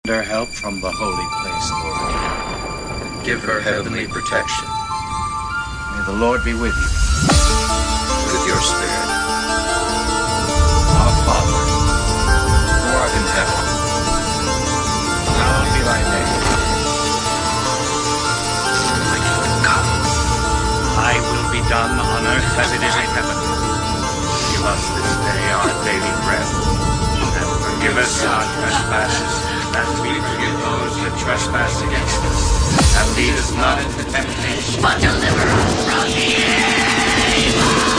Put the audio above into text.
her help from the holy place, Lord. Give her heavenly protection. May the Lord be with you. With your spirit. Our Father, who art in heaven, hallowed be thy name. Thy kingdom come. Thy will be done on earth as it is in heaven. Give us this day our daily bread. And forgive us our trespasses, as we forgive those that trespass against us. And lead us not into temptation, but deliver us from evil.